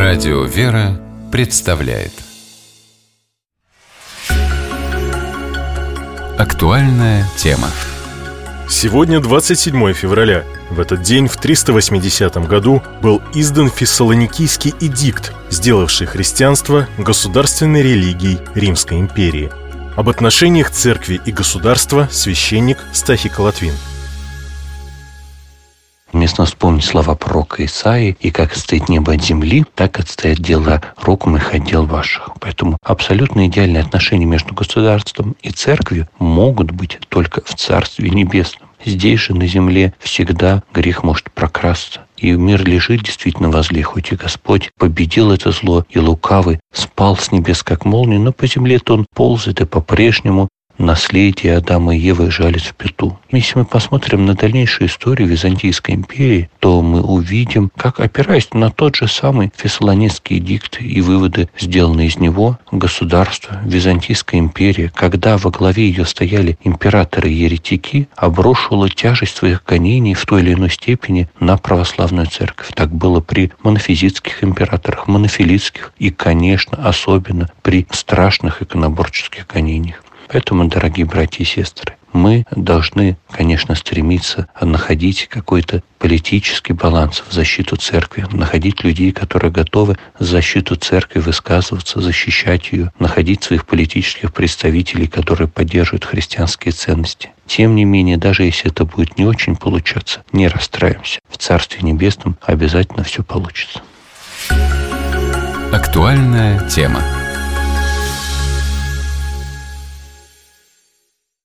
Радио «Вера» представляет актуальная тема. Сегодня 27 февраля. В этот день, в 380 году, был издан Фессалоникийский эдикт, сделавший христианство государственной религией Римской империи. Об отношениях церкви и государства священник Стахий Колотвин. Уместно вспомнить слова пророка Исаии: «И как отстоит небо от земли, так отстоят дела рук моих от дел ваших». Поэтому абсолютно идеальные отношения между государством и церковью могут быть только в Царстве Небесном. Здесь же, на земле, всегда грех может прокрасться. И мир лежит действительно возле, хоть и Господь победил это зло, и лукавый спал с небес, как молния, но по земле-то он ползает, и по-прежнему наследие Адама и Евы жалит в пяту. Если мы посмотрим на дальнейшую историю Византийской империи, то мы увидим, как, опираясь на тот же самый Фессалоникийский эдикт и выводы, сделанные из него, государство, Византийская империя, когда во главе ее стояли императоры-еретики, обрушила тяжесть своих гонений в той или иной степени на православную церковь. Так было при монофизитских императорах, монофилитских и, конечно, особенно при страшных иконоборческих гонениях. Поэтому, дорогие братья и сестры, мы должны, конечно, стремиться находить какой-то политический баланс в защиту церкви, находить людей, которые готовы за защиту церкви высказываться, защищать ее, находить своих политических представителей, которые поддерживают христианские ценности. Тем не менее, даже если это будет не очень получаться, не расстраиваемся. В Царстве Небесном обязательно все получится. Актуальная тема.